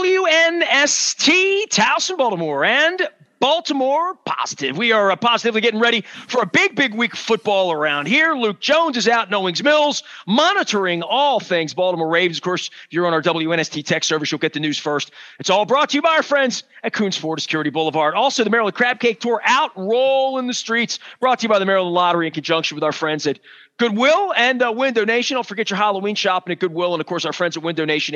WNST, Towson, Baltimore, and Baltimore Positive. We are positively getting ready for a big week of football around here. Luke Jones is out in Owings Mills, monitoring all things Baltimore Ravens. Of course, if you're on our WNST tech service, you'll get the news first. It's all brought to you by our friends at Coons Ford Security Boulevard. Also, the Maryland Crab Cake Tour out rolling the streets, brought to you by the Maryland Lottery in conjunction with our friends at Goodwill and Window Nation. Don't forget your Halloween shopping at Goodwill. And, of course, our friends at Window Nation,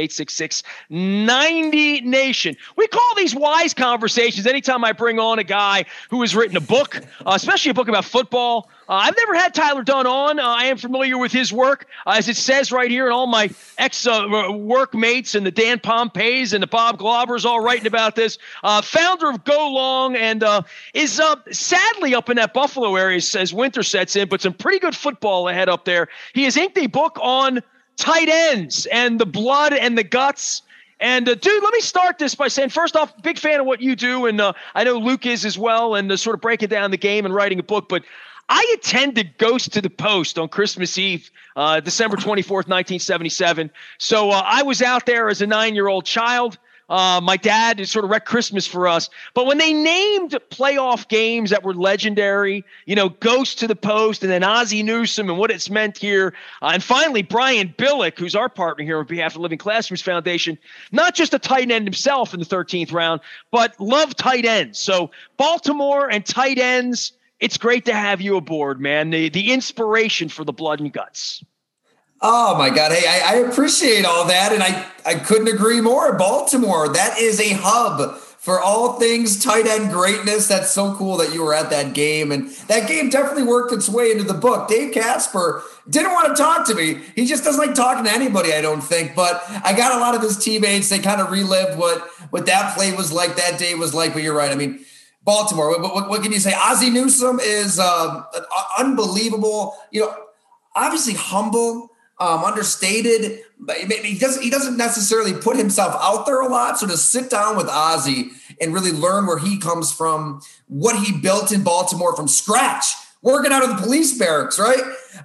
866-90-NATION. We call these wise conversations anytime I bring on a guy who has written a book, especially a book about football. I've never had Tyler Dunne on. I am familiar with his work, as it says right here, and all my ex-workmates and the Dan Pompeys and the Bob Glaubers all writing about this. Founder of Go Long and is sadly up in that Buffalo area as winter sets in, but some pretty good football ahead up there. He has inked a book on tight ends and the blood and the guts. And, dude, let me start this by saying, first off, big fan of what you do, and I know Luke is as well, and sort of breaking down the game and writing a book, but I attended Ghost to the Post on Christmas Eve, December 24th, 1977. So I was out there as a 9-year-old child. My dad had sort of wrecked Christmas for us. But when they named playoff games that were legendary, Ghost to the Post and then Ozzie Newsome and what it's meant here. And finally, Brian Billick, who's our partner here on behalf of the Living Classrooms Foundation, not just a tight end himself in the 13th round, but loved tight ends. So Baltimore and tight ends, it's great to have you aboard, man. The inspiration for the blood and guts. Oh, my God. Hey, I appreciate all that, and I couldn't agree more. Baltimore, that is a hub for all things tight end greatness. That's so cool that you were at that game, and that game definitely worked its way into the book. Dave Casper didn't want to talk to me. He just doesn't like talking to anybody, I don't think, but I got a lot of his teammates. They kind of relived what that play was like, that day was like, but you're right. I mean, Baltimore, what can you say? Ozzie Newsome is unbelievable, obviously humble, understated, but he doesn't necessarily put himself out there a lot. So to sit down with Ozzie and really learn where he comes from, what he built in Baltimore from scratch, working out of the police barracks, right?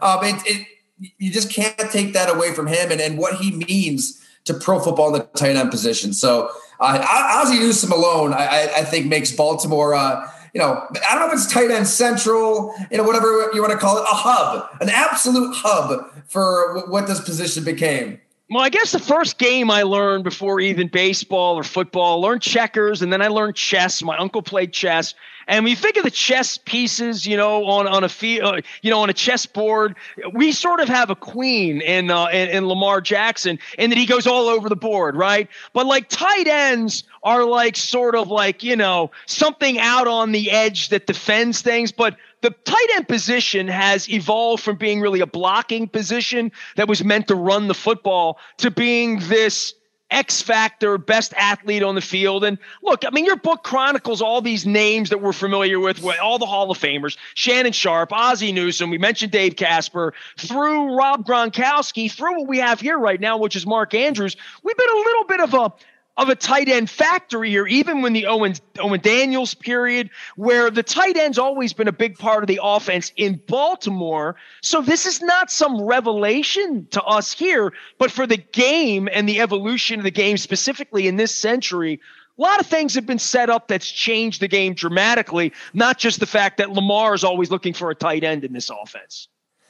You just can't take that away from him and what he means to pro football in the tight end position. So Ozzie Newsome alone, I think makes Baltimore, I don't know if it's tight end central, whatever you want to call it, a hub, an absolute hub for what this position became. Well, I guess the first game I learned before even baseball or football, I learned checkers, and then I learned chess. My uncle played chess. And when you think of the chess pieces, on a field, on a chessboard, we sort of have a queen in Lamar Jackson, and that he goes all over the board, right? But like tight ends are like sort of like, something out on the edge that defends things. But the tight end position has evolved from being really a blocking position that was meant to run the football to being this X factor, best athlete on the field. And look, I mean, your book chronicles all these names that we're familiar with all the Hall of Famers, Shannon Sharpe, Ozzie Newsome, we mentioned Dave Casper, through Rob Gronkowski, through what we have here right now, which is Mark Andrews. We've been a little bit of a tight end factory here, even when the Owen Daniels period, where the tight end's always been a big part of the offense in Baltimore. So this is not some revelation to us here, but for the game and the evolution of the game specifically in this century, a lot of things have been set up that's changed the game dramatically, not just the fact that Lamar is always looking for a tight end in this offense.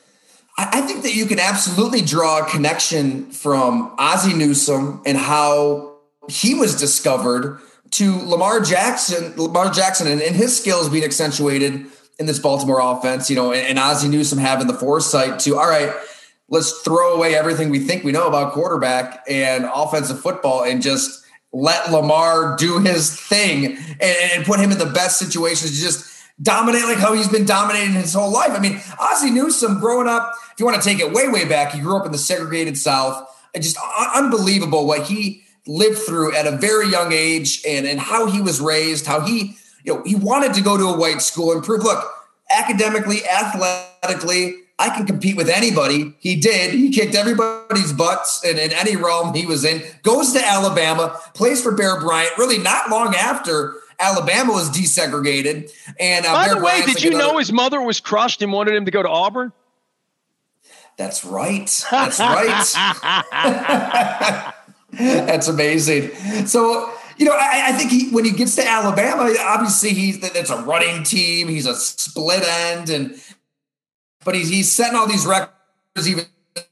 I think that you can absolutely draw a connection from Ozzie Newsome and how he was discovered to Lamar Jackson and his skills being accentuated in this Baltimore offense, and Ozzie Newsome having the foresight to, all right, let's throw away everything we think we know about quarterback and offensive football and just let Lamar do his thing and put him in the best situations to just dominate like how he's been dominating his whole life. I mean, Ozzie Newsome growing up, if you want to take it way, way back, he grew up in the segregated South. Just unbelievable what he lived through at a very young age and how he was raised, how he wanted to go to a white school and prove, look, academically, athletically, I can compete with anybody. He did. He kicked everybody's butts in any realm he was in, goes to Alabama, plays for Bear Bryant, really not long after Alabama was desegregated. And by the way, did you know his mother was crushed and wanted him to go to Auburn? That's right. That's right. That's amazing. So, I think when he gets to Alabama, obviously it's a running team. He's a split end, but he's setting all these records, even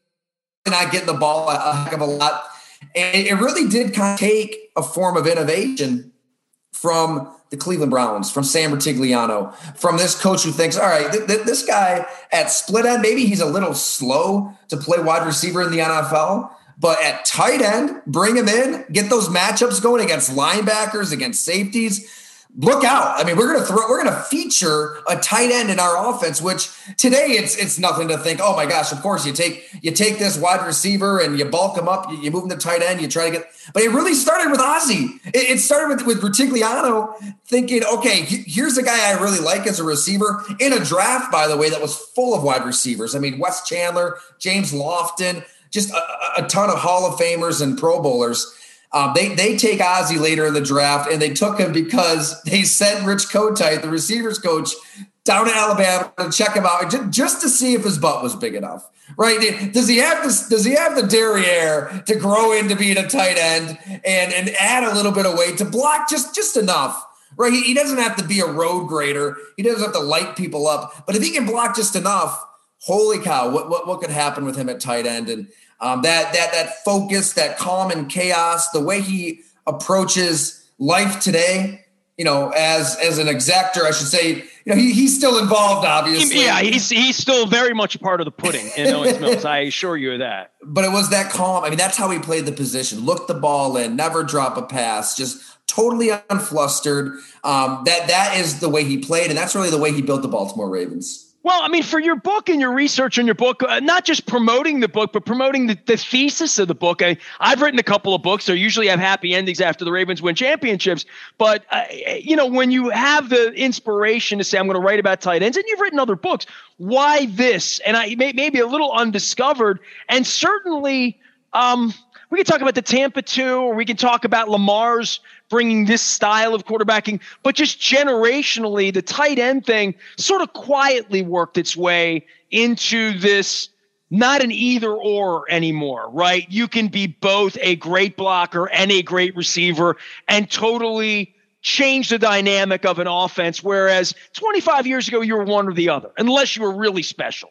not getting the ball a heck of a lot. And it really did kind of take a form of innovation from the Cleveland Browns, from Sam Rutigliano, from this coach who thinks, all right, this guy at split end, maybe he's a little slow to play wide receiver in the NFL, but at tight end, bring him in, get those matchups going against linebackers, against safeties. Look out. I mean, we're going to feature a tight end in our offense, which today it's nothing to think, oh my gosh, of course you take this wide receiver and you bulk him up, you move him to tight end, you try to but it really started with Ozzie. It started with Rutigliano thinking, okay, here's a guy I really like as a receiver in a draft, by the way, that was full of wide receivers. I mean, Wes Chandler, James Lofton, just a ton of Hall of Famers and Pro Bowlers. They take Ozzie later in the draft, and they took him because they sent Rich Kotite, the receivers coach, down to Alabama to check him out just to see if his butt was big enough, right? Does he have the derriere to grow into being a tight end and add a little bit of weight to block just enough, right? He doesn't have to be a road grader. He doesn't have to light people up, but if he can block just enough, holy cow, what could happen with him at tight end? And that focus, that calm and chaos, the way he approaches life today, as an executor, I should say, he's still involved, obviously. Yeah, he's still very much a part of the pudding in Owens Mills. I assure you of that. But it was that calm. I mean, that's how he played the position. Look the ball in, never drop a pass, just totally unflustered. That is the way he played, and that's really the way he built the Baltimore Ravens. Well, I mean, for your book and your research on your book, not just promoting the book, but promoting the thesis of the book. I've written a couple of books, so usually have happy endings after the Ravens win championships. But, when you have the inspiration to say, I'm going to write about tight ends, and you've written other books, why this? And maybe a little undiscovered. And certainly we can talk about the Tampa 2, or we can talk about Lamar's bringing this style of quarterbacking, but just generationally, the tight end thing sort of quietly worked its way into this, not an either or anymore, right? You can be both a great blocker and a great receiver and totally change the dynamic of an offense, whereas 25 years ago, you were one or the other, unless you were really special.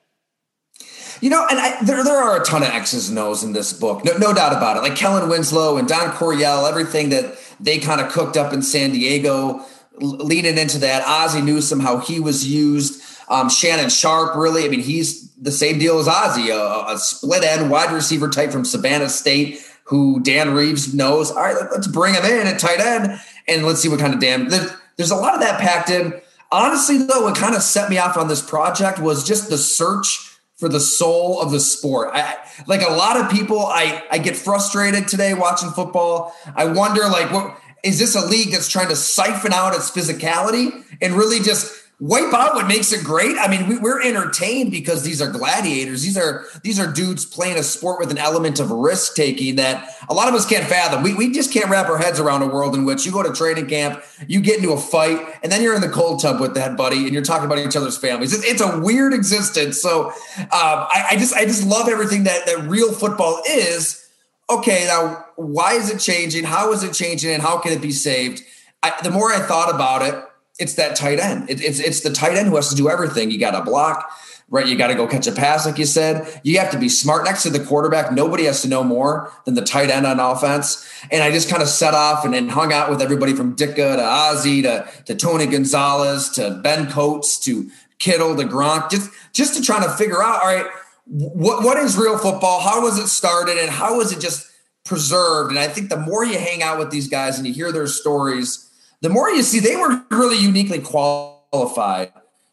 And there are a ton of X's and O's in this book, no doubt about it. Like Kellen Winslow and Don Coryell, everything that they kind of cooked up in San Diego, leading into that. Ozzie Newsome, how he was used. Shannon Sharp, really. I mean, he's the same deal as Ozzie, a split end wide receiver type from Savannah State, who Dan Reeves knows. All right, let's bring him in at tight end, and let's see what kind of there's a lot of that packed in. Honestly, though, what kind of set me off on this project was just the search for the soul of the sport. Like a lot of people, I get frustrated today watching football. I wonder, what is this a league that's trying to siphon out its physicality and really just wipe out what makes it great? I mean, we're entertained because these are gladiators. These are dudes playing a sport with an element of risk taking that a lot of us can't fathom. We just can't wrap our heads around a world in which you go to training camp, you get into a fight, and then you're in the cold tub with that buddy, and you're talking about each other's families. It's a weird existence. So I just love everything that real football is. Okay, now why is it changing? How is it changing? And how can it be saved? The more I thought about it, it's that tight end. It's the tight end who has to do everything. You got to block, right? You got to go catch a pass, like you said. You have to be smart next to the quarterback. Nobody has to know more than the tight end on offense. And I just kind of set off and hung out with everybody from Ditka to Ozzie to Tony Gonzalez to Ben Coates to Kittle to Gronk, just to try to figure out, all right, what is real football? How was it started? And how was it just preserved? And I think the more you hang out with these guys and you hear their stories, the more you see they were really uniquely qualified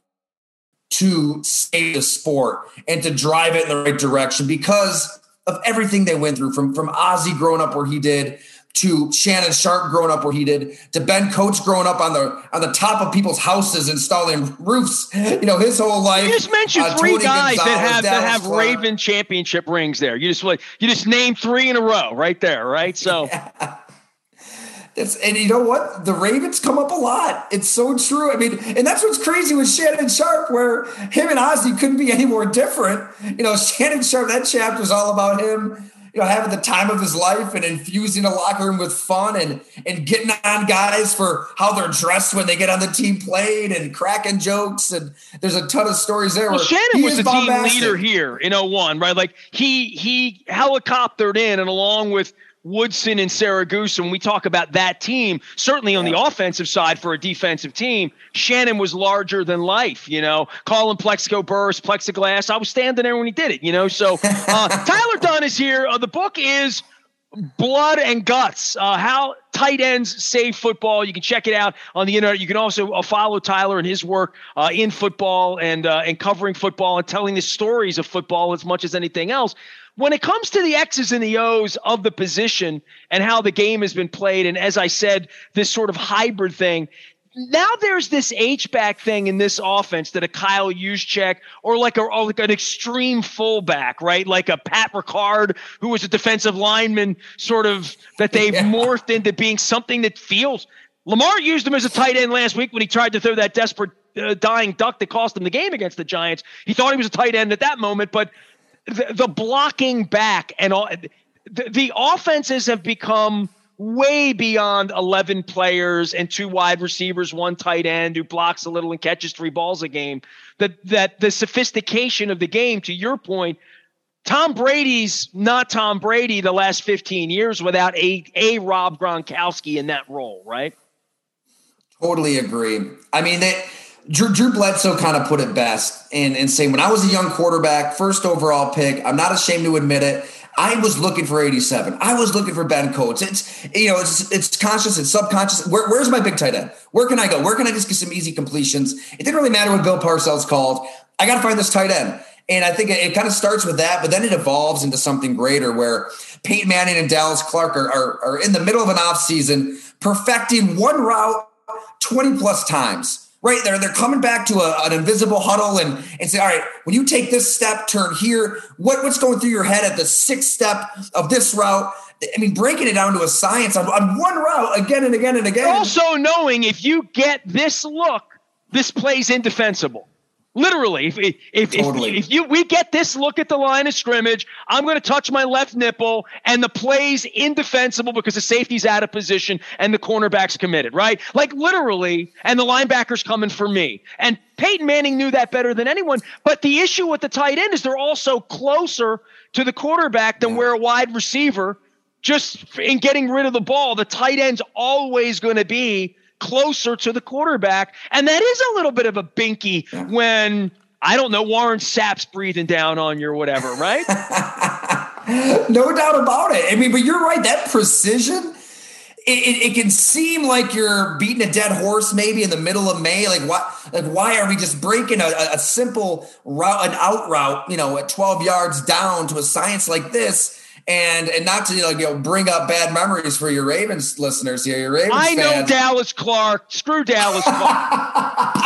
to save the sport and to drive it in the right direction because of everything they went through, from Ozzie growing up where he did, to Shannon Sharp growing up where he did, to Ben Coates growing up on the top of people's houses installing roofs, his whole life. You just mentioned three guys that have Raven championship rings there. You just named three in a row right there, right? So yeah. And you know what? The Ravens come up a lot. It's so true. I mean, and that's what's crazy with Shannon Sharp, where him and Ozzie couldn't be any more different. Shannon Sharp, that chapter is all about him, having the time of his life and infusing the locker room with fun and getting on guys for how they're dressed when they get on the team plate and cracking jokes. And there's a ton of stories there. Well, Shannon was the team leader here in 01, right? Like he helicoptered in, and along with Woodson and Saragusa, when we talk about that team, certainly on the offensive side for a defensive team, Shannon was larger than life, calling Plexico burst, plexiglass. I was standing there when he did it, So Tyler Dunne is here. The book is Blood and Guts, How Tight Ends Save Football. You can check it out on the internet. You can also follow Tyler and his work in football and covering football and telling the stories of football as much as anything else. When it comes to the X's and the O's of the position and how the game has been played, and as I said, this sort of hybrid thing, now there's this H-back thing in this offense that a Kyle Juszczyk or like an extreme fullback, right? Like a Pat Ricard, who was a defensive lineman, sort of that they've morphed into being something that feels. Lamar used him as a tight end last week when he tried to throw that desperate dying duck that cost him the game against the Giants. He thought he was a tight end at that moment, but the blocking back and all the offenses have become way beyond 11 players and 2 wide receivers, 1 tight end who blocks a little and catches 3 balls a game. That the sophistication of the game, to your point, Tom Brady's not Tom Brady the last 15 years without a Rob Gronkowski in that role, right? Totally agree. I mean, Drew Bledsoe kind of put it best in saying, when I was a young quarterback, first overall pick, I'm not ashamed to admit it, I was looking for 87. I was looking for Ben Coates. It's conscious, it's subconscious. Where's my big tight end? Where can I go? Where can I just get some easy completions? It didn't really matter what Bill Parcells called. I got to find this tight end. And I think it kind of starts with that, but then it evolves into something greater where Peyton Manning and Dallas Clark are in the middle of an offseason perfecting one route 20 plus times. Right there, they're coming back to an invisible huddle and say, all right, when you take this step, turn here, what's going through your head at the 6th step of this route? I mean, breaking it down to a science on one route again and again and again. Also knowing if you get this look, this play's indefensible. Literally, if we get this look at the line of scrimmage, I'm going to touch my left nipple, and the play's indefensible because the safety's out of position and the cornerback's committed, right? Like literally, and the linebacker's coming for me. And Peyton Manning knew that better than anyone. But the issue with the tight end is they're also closer to the quarterback than where a wide receiver. Just in getting rid of the ball, the tight end's always going to be closer to the quarterback. And that is a little bit of a binky when, I don't know, Warren Sapp's breathing down on you or whatever, right? No doubt about it. I mean, but you're right. That precision, it can seem like you're beating a dead horse maybe in the middle of May. Why are we just breaking a simple route, an out route, at 12 yards down to a science like this? And not to bring up bad memories for your Ravens listeners here. Your Ravens fans. Know Dallas Clark. Screw Dallas Clark.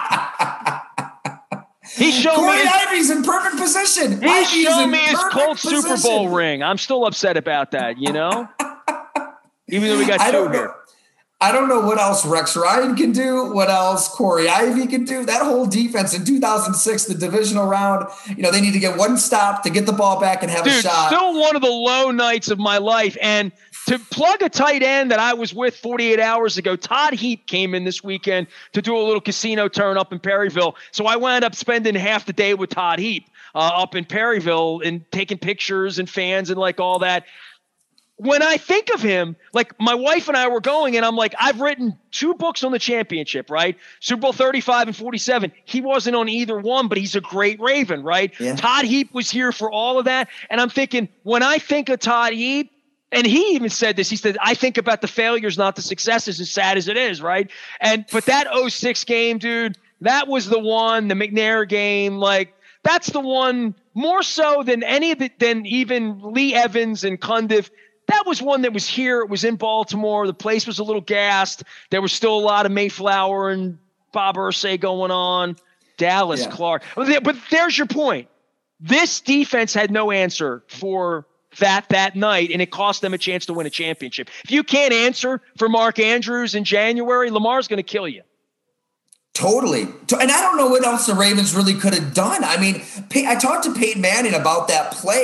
He showed Corey Ivy's in perfect position. He showed me his Colts Super Bowl ring. I'm still upset about that. Even though we got 2 here. I don't know what else Rex Ryan can do, what else Corey Ivy can do. That whole defense in 2006, the divisional round, they need to get one stop to get the ball back and have a shot. Still one of the low nights of my life. And to plug a tight end that I was with 48 hours ago, Todd Heap came in this weekend to do a little casino turn up in Perryville. So I wound up spending half the day with Todd Heap up in Perryville and taking pictures and fans and like all that. When I think of him, like my wife and I were going, and I'm like, I've written 2 books on the championship, right? Super Bowl 35 and 47. He wasn't on either one, but he's a great Raven, right? Yeah. Todd Heap was here for all of that. And I'm thinking, when I think of Todd Heap, and he even said this, he said, I think about the failures, not the successes, as sad as it is, right? But that 06 game, dude, that was the one, the McNair game, like, that's the one more so than any of it, than even Lee Evans and Cundiff. That was one that was here. It was in Baltimore. The place was a little gassed. There was still a lot of Mayflower and Bob Irsay going on. Dallas Clark. But there's your point. This defense had no answer for that night, and it cost them a chance to win a championship. If you can't answer for Mark Andrews in January, Lamar's going to kill you. Totally. And I don't know what else the Ravens really could have done. I mean, I talked to Peyton Manning about that play,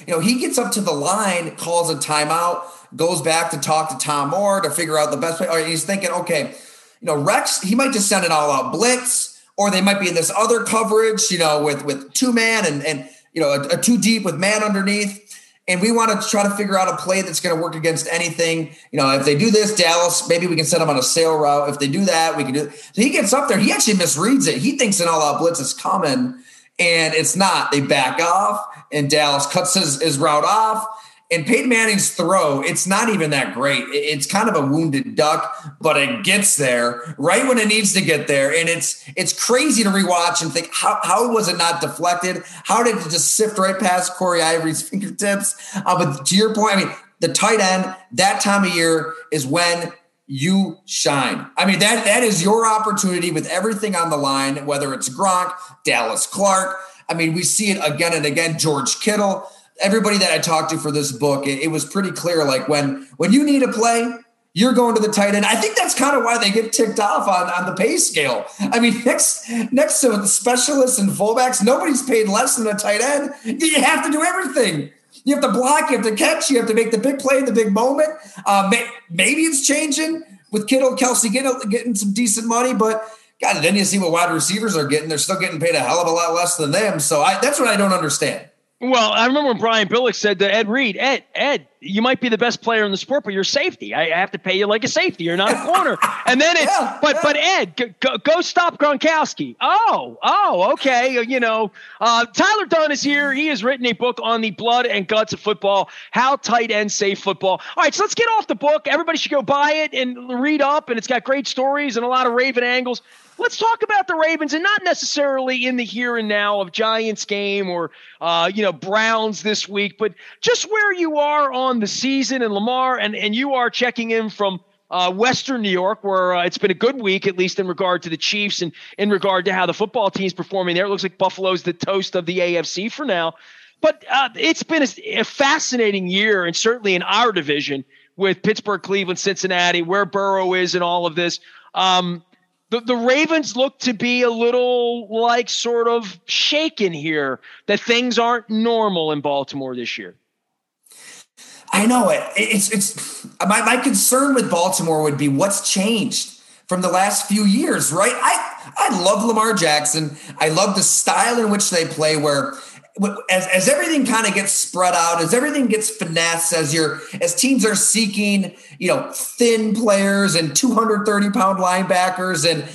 he gets up to the line, calls a timeout, goes back to talk to Tom Moore to figure out the best play. Or he's thinking, okay, Rex, he might just send an all-out blitz, or they might be in this other coverage, with two-man and a two deep with man underneath. And we want to try to figure out a play that's going to work against anything. If they do this, Dallas, maybe we can set them on a sail route. If they do that, we can do it. So he gets up there. He actually misreads it. He thinks an all-out blitz is coming, and it's not. They back off, and Dallas cuts his route off. And Peyton Manning's throw, it's not even that great. It's kind of a wounded duck, but it gets there right when it needs to get there. And it's crazy to rewatch and think, how was it not deflected? How did it just sift right past Corey Ivory's fingertips? But to your point, the tight end, that time of year is when you shine. That is your opportunity with everything on the line, whether it's Gronk, Dallas Clark. We see it again and again, George Kittle. Everybody that I talked to for this book, it was pretty clear. Like when you need a play, you're going to the tight end. I think that's kind of why they get ticked off on the pay scale. Next to the specialists and fullbacks, nobody's paid less than a tight end. You have to do everything. You have to block, you have to catch, you have to make the big play, the big moment. Maybe it's changing with Kittle, Kelsey getting some decent money, but God, then you see what wide receivers are getting. They're still getting paid a hell of a lot less than them. So that's what I don't understand. Well, I remember when Brian Billick said to Ed Reed, Ed, you might be the best player in the sport, but you're safety. I have to pay you like a safety. You're not a corner. And then but Ed, go stop Gronkowski. Oh, okay. Tyler Dunn is here. He has written a book on the blood and guts of football, how tight ends save football. All right, so let's get off the book. Everybody should go buy it and read up, and it's got great stories and a lot of Raven angles. Let's talk about the Ravens, and not necessarily in the here and now of Giants game or, Browns this week, but just where you are on the season and Lamar, and you are checking in from Western New York, where it's been a good week, at least in regard to the Chiefs and in regard to how the football team's performing there. It looks like Buffalo's the toast of the AFC for now. But it's been a fascinating year, and certainly in our division with Pittsburgh, Cleveland, Cincinnati, where Burrow is and all of this. The Ravens look to be a little like sort of shaken here, that things aren't normal in Baltimore this year. I know it. It's my concern with Baltimore would be what's changed from the last few years, right? I love Lamar Jackson. I love the style in which they play, where as everything kind of gets spread out, as everything gets finessed, as teams are seeking, thin players and 230-pound linebackers, and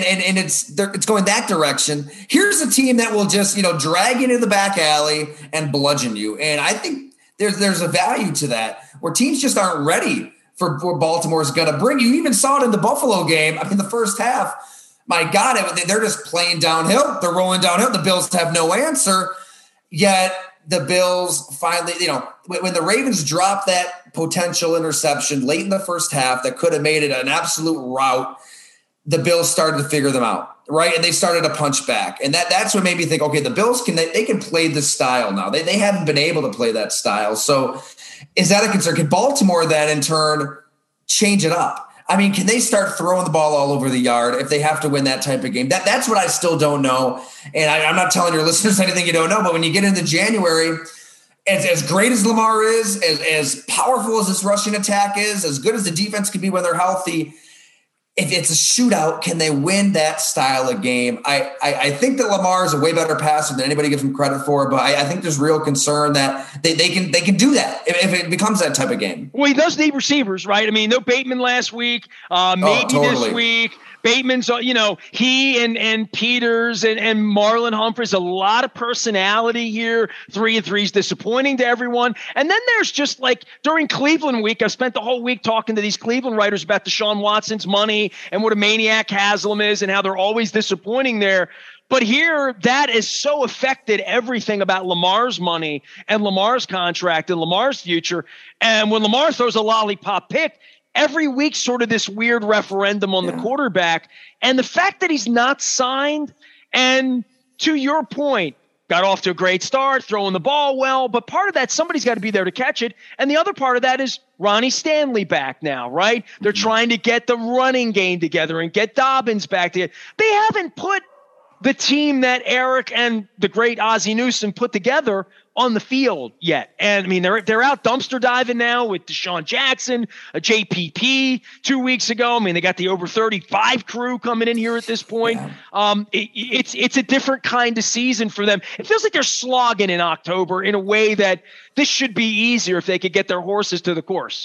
it's going that direction. Here's a team that will just, drag you into the back alley and bludgeon you. And I think there's a value to that, where teams just aren't ready for what Baltimore is going to bring. You even saw it in the Buffalo game. The first half, my God, they're just playing downhill. They're rolling downhill. The Bills have no answer. Yet the Bills finally, when the Ravens dropped that potential interception late in the first half that could have made it an absolute rout, the Bills started to figure them out, right? And they started to punch back. And that's what made me think, okay, the Bills they can play this style now. They haven't been able to play that style. So is that a concern? Can Baltimore then in turn change it up? Can they start throwing the ball all over the yard if they have to win that type of game? That's what I still don't know. And I'm not telling your listeners anything you don't know, but when you get into January, as great as Lamar is, as powerful as this rushing attack is, as good as the defense can be when they're healthy, if it's a shootout, can they win that style of game? I think that Lamar is a way better passer than anybody gives him credit for, but I think there's real concern that they can do that if it becomes that type of game. Well, he does need receivers, right? No Bateman last week, maybe totally. This week. Bateman's, he and Peters and Marlon Humphreys, a lot of personality here. 3-3 is disappointing to everyone. And then there's just like during Cleveland week, I've spent the whole week talking to these Cleveland writers about Deshaun Watson's money and what a maniac Haslam is and how they're always disappointing there. But here, that has so affected everything about Lamar's money and Lamar's contract and Lamar's future. And when Lamar throws a lollipop pick, every week sort of this weird referendum on the quarterback. And the fact that he's not signed, and to your point, got off to a great start, throwing the ball well, but part of that, somebody's got to be there to catch it. And the other part of that is Ronnie Stanley back now, right? They're trying to get the running game together and get Dobbins back together. They haven't put the team that Eric and the great Ozzie Newsome put together on the field yet. And I mean, they're out dumpster diving now with Deshaun Jackson, a JPP 2 weeks ago. I mean, they got the over 35 crew coming in here at this point. Yeah. It's a different kind of season for them. It feels like they're slogging in October in a way that this should be easier if they could get their horses to the course.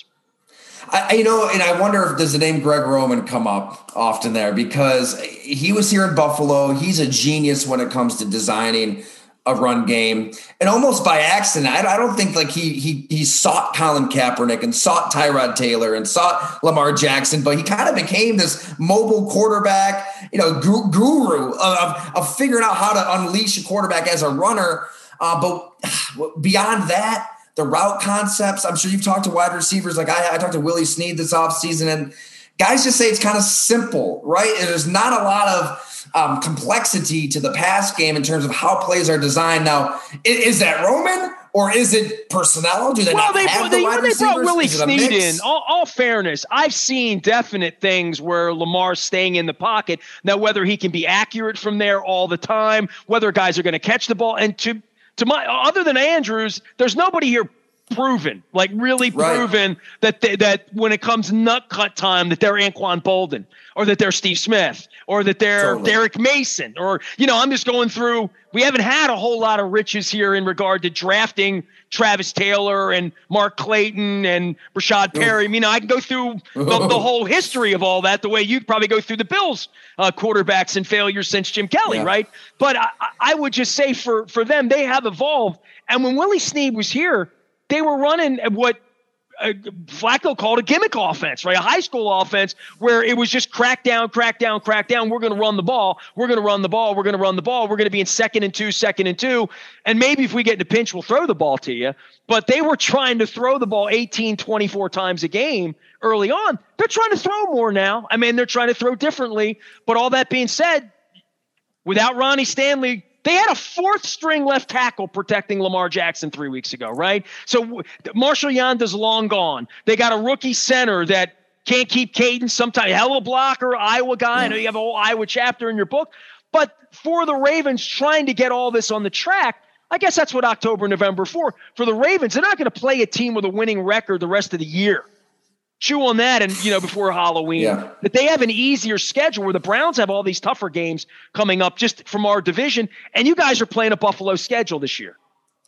And I wonder if does the name Greg Roman come up often there, because he was here in Buffalo. He's a genius when it comes to designing a run game, and almost by accident. I don't think like he sought Colin Kaepernick and sought Tyrod Taylor and sought Lamar Jackson, but he kind of became this mobile quarterback, guru of figuring out how to unleash a quarterback as a runner. But beyond that, the route concepts, I'm sure you've talked to wide receivers. Like I talked to Willie Snead this offseason, and guys just say it's kind of simple, right? And there's not a lot of complexity to the pass game in terms of how plays are designed. Now, is that Roman or is it personnel? Do they not have the wide receivers? Brought Willie Snead in, all fairness, I've seen definite things where Lamar's staying in the pocket. Now, whether he can be accurate from there all the time, whether guys are going to catch the ball, and to my other than Andrews, there's nobody here proven, like really proven that when it comes nut cut time, that they're Anquan Bolden or that they're Steve Smith or that they're Derek Mason or, I'm just going through, we haven't had a whole lot of riches here in regard to drafting Travis Taylor and Mark Clayton and Rashad Perry. I mean, I can go through the whole history of all that the way you'd probably go through the Bills quarterbacks and failures since Jim Kelly, right? But I would just say for them, they have evolved. And when Willie Snead was here, they were running what Flacco called a gimmick offense, right? A high school offense where it was just crack down. We're going to run the ball. We're going to be in second and two. And maybe if we get in a pinch, we'll throw the ball to you. But they were trying to throw the ball 18, 24 times a game early on. They're trying to throw more now. I mean, they're trying to throw differently. But all that being said, without Ronnie Stanley, they had a fourth string left tackle protecting Lamar Jackson 3 weeks ago, right? So Marshall Yanda's long gone. They got a rookie center that can't keep cadence sometimes. Hell of a blocker, Iowa guy. I know you have a whole Iowa chapter in your book. But for the Ravens trying to get all this on the track, I guess that's what October, November for the Ravens. They're not going to play a team with a winning record the rest of the year. Chew on that and, before Halloween, that they have an easier schedule where the Browns have all these tougher games coming up just from our division. And you guys are playing a Buffalo schedule this year.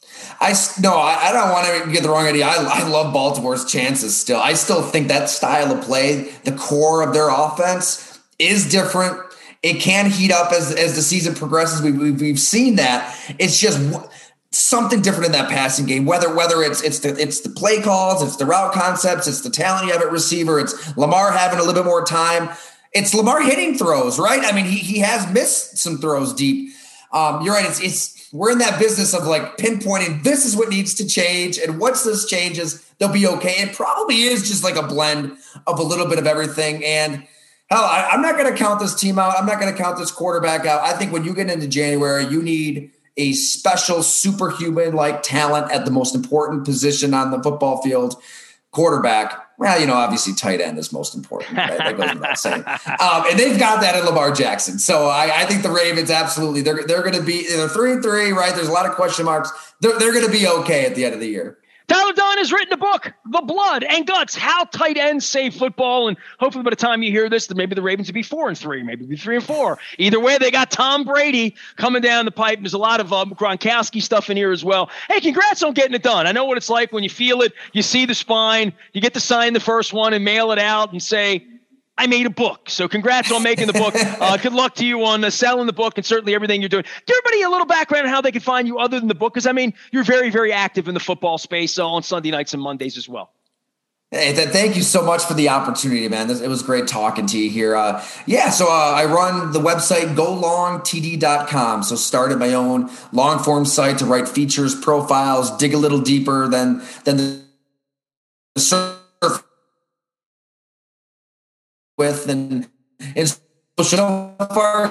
I don't want to get the wrong idea. I love Baltimore's chances still. I still think that style of play, the core of their offense is different. It can heat up as the season progresses. We've seen that. It's just something different in that passing game, whether it's the play calls, it's the route concepts, it's the talent you have at receiver, it's Lamar having a little bit more time, it's Lamar hitting throws, right? I mean, he has missed some throws deep. You're right. It's we're in that business of like pinpointing this is what needs to change, and once this changes, they'll be okay. It probably is just like a blend of a little bit of everything. And hell, I'm not going to count this team out. I'm not going to count this quarterback out. I think when you get into January, you need a special superhuman-like talent at the most important position on the football field, quarterback. Well, obviously tight end is most important. Right? That goes without saying. And they've got that in Lamar Jackson. So I think the Ravens absolutely they're going to be 3-3, right? There's a lot of question marks. They're going to be okay at the end of the year. Tyler Dunne has written a book, The Blood and Guts, How Tight Ends Save Football. And hopefully by the time you hear this, maybe the Ravens will be 4-3, maybe be 3-4. Either way, they got Tom Brady coming down the pipe. There's a lot of Gronkowski stuff in here as well. Hey, congrats on getting it done. I know what it's like when you feel it, you see the spine, you get to sign the first one and mail it out and say, I made a book. So congrats on making the book. Good luck to you on selling the book and certainly everything you're doing. Give everybody a little background on how they can find you other than the book. Because, you're very, very active in the football space on Sunday nights and Mondays as well. Hey, thank you so much for the opportunity, man. It was great talking to you here. So I run the website golongtd.com. So started my own long form site to write features, profiles, dig a little deeper than the surface with and social far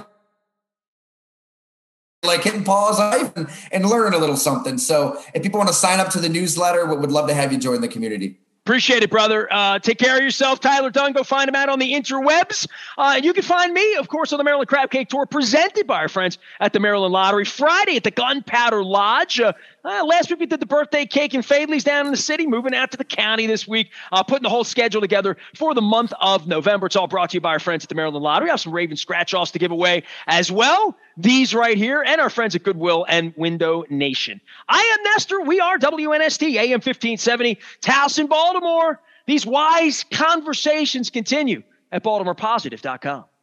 like hitting pause and learn a little something. So if people want to sign up to the newsletter, would love to have you join the community. Appreciate it, brother. Take care of yourself. Tyler Dunn, go find him out on the interwebs. And you can find me, of course, on the Maryland Crab Cake Tour presented by our friends at the Maryland Lottery. Friday at the Gunpowder Lodge. Last week we did the birthday cake and Fadley's down in the city, moving out to the county this week, putting the whole schedule together for the month of November. It's all brought to you by our friends at the Maryland Lottery. We have some Raven scratch-offs to give away as well. These right here, and our friends at Goodwill and Window Nation. I am Nestor. We are WNST, AM 1570, Towson, Baltimore. These wise conversations continue at BaltimorePositive.com.